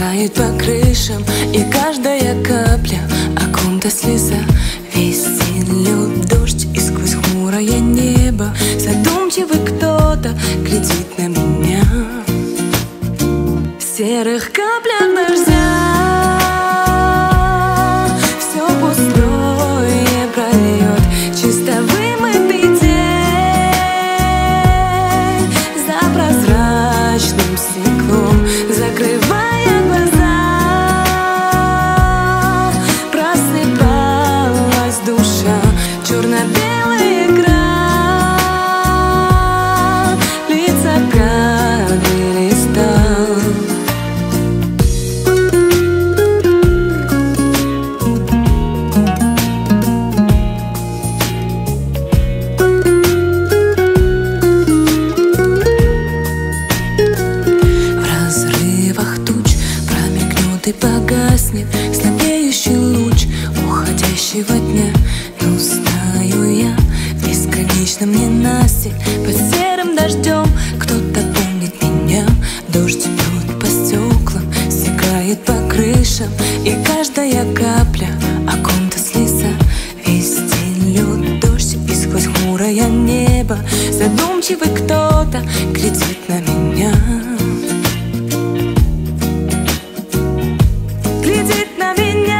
стекает по крышам, и каждая капля о ком-то слеза. Весь день лед, дождь, и сквозь хмурое небо задумчивый кто-то глядит на меня. В серых каплях дождя все пустое прольет чисто вымытый день за прозрачным стеклом, закрывая глаза. Просыпалась душа, черно-белый экран, лица как листа. И погаснет слабеющий луч уходящего дня. Но знаю я, в бесконечном ненастье под серым дождем кто-то помнит меня. Дождь бьет по стеклам, стекает по крышам, и каждая капля о ком-то слеза. Весь день лед, дождь, и сквозь хмурое небо задумчивый кто-то глядит на меня. Глядит на меня.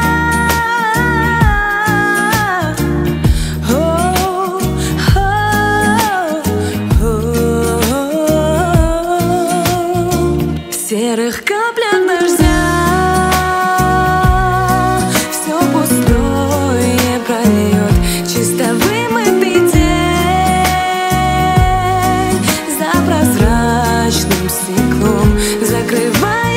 В серых каплях дождя все пустое прольет чисто вымытый день за прозрачным стеклом, закрывая